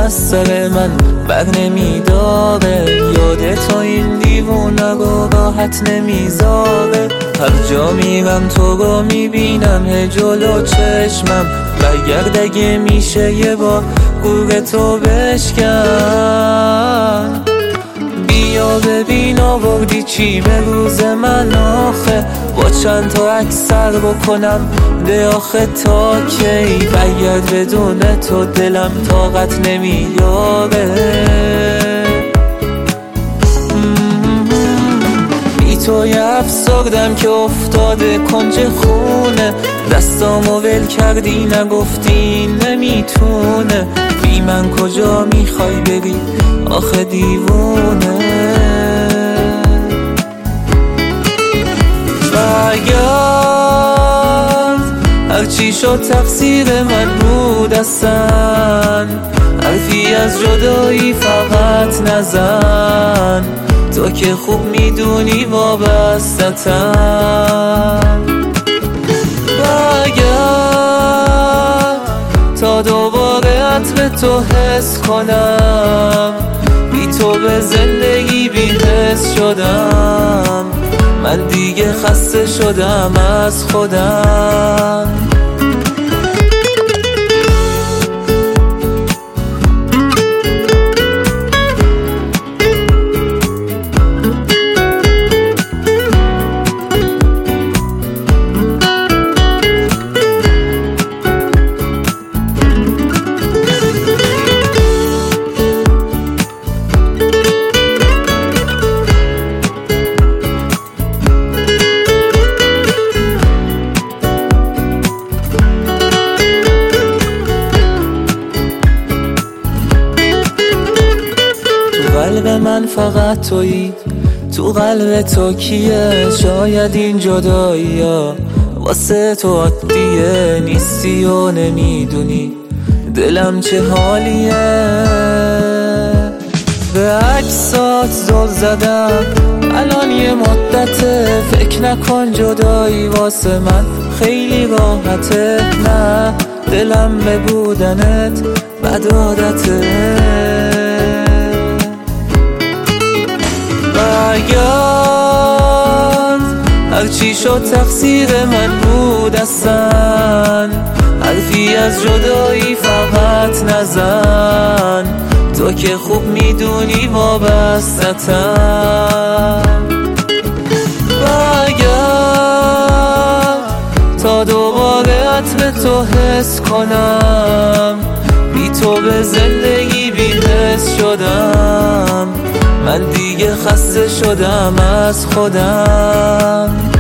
از سر من بر نمیداره. یاد تو این دیوونه رو راحت نمیذاره. هر جا میرم تو رو میبینم هی جلو چشمم. برگرد اگه میشه یه بار گور تو بشکن. بیا ببین آوردی چی به روز من آخه. با چند تا اکثر بکنم ده آخه تا کی. برگرد بدون تو دلم طاقت نمیاره. بی تو یه افسردم که افتاده کنج خونه. دستامو ول کردی نگفتی نمیتونه. بی من کجا میخوای بری آخه دیوونه. برگرد هرچی شد تقصیر من بود اصلا. حرفی از جدایی فقط نزن. تو که خوب میدونی وابسته‌ام. برگرد تا دوباره عطر تو حس کنم. بی تو به زندگی بی حس شدم. من دیگه خسته شدم از خودم. قلب من فقط تویی. تو قلب تو کیه؟ شاید این جدایی ها واسه تو عادیه. نیستی و نمیدونی دلم چه حالیه. به عکسات زل زدم الان یه مدته. فکر نکن جدایی واسه من خیلی راحته. نه دلم به بودنت بد عادته. برگرد هرچی شد تقصیر من بود اصلا. حرفی از جدایی فقط نزن. تو که خوب میدونی وابسته‌ام. برگرد تا دوباره عطر تو حس کنم. بی تو به زندگی بی حس شدم. من دیگه خسته شدم از خودم.